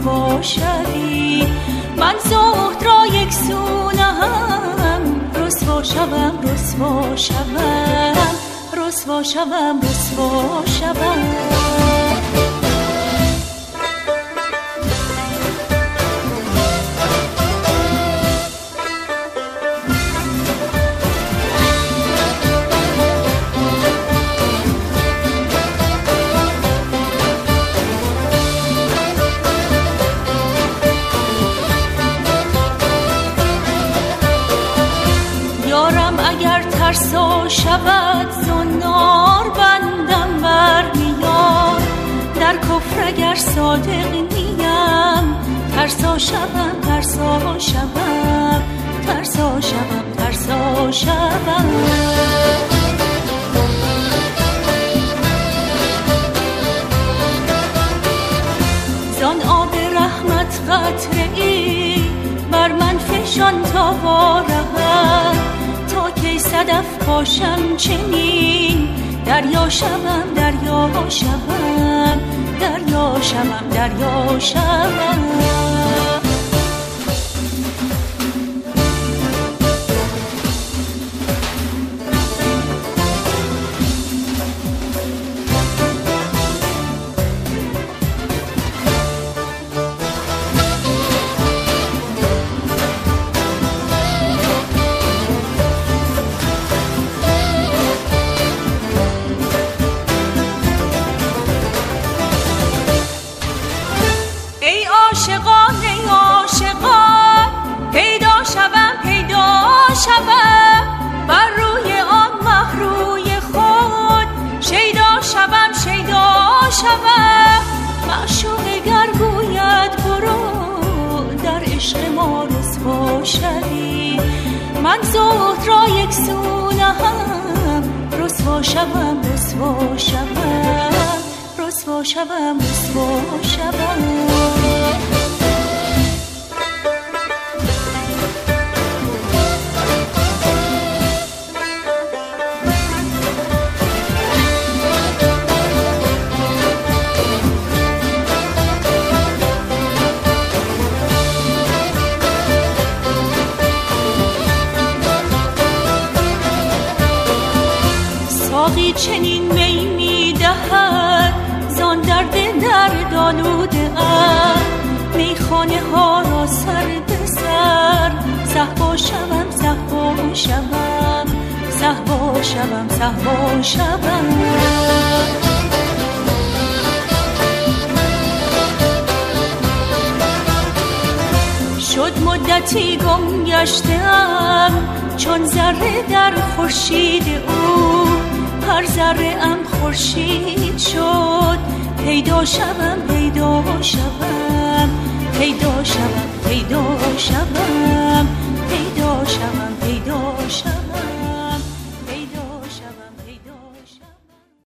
رسوا شوی. من زهد را یک سو نهم، رسوا شوم رسوا شوم رسوا شوم رسوا شوم. ترسا شود زنار بندم برمیاد، در کفر اگر صادق نیم. ترسا شوم ترسا شوم ترسا شوم ترسا شوم. زان آب رحمت قطره‌ای بر من فشان تا وارهد، تا کی صدف باشم چنین. دریا شوم دریا شوم دریا شوم دریا شوم. بر روی آن مهروی خود شیدا شوم شیدا شوم. معشوق گر گوید برو، در عشق ما رسوا شوی. من زهد را یک سو نهم، رسوا شوم رسوا شوم رسوا شوم رسوا شوم. ساقی چنین می می دهد، زان درد دردآلوده ام. میخانه ها را سر به سر، صهبا شوم صهبا شوم صهبا شوم صهبا شوم. شد مدتی گم گشتم، چون ذره در خورشید او. هر ذره ام خورشید شد، پیدا شوم پیدا شوم